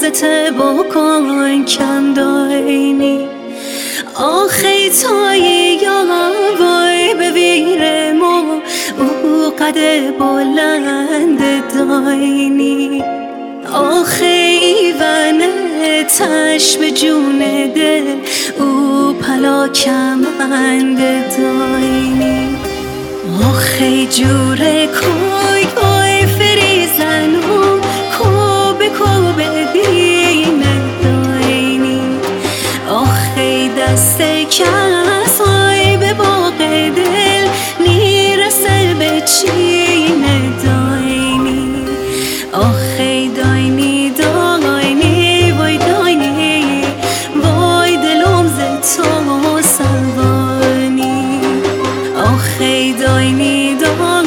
قطع بکن کم داینی آخی توی یا وای بویرم او قد بلند داینی آخی ونه تش به جون دل او پلا کمند داینی آخی جوره کوی کوی فریزنو کوبه کوبه دینه داینی آخی دست کس های به باغ دل نیرسه به چینه داینی آخی داینی داینی وای داینی وای دلم ز تو سوانی آخی داینی داینی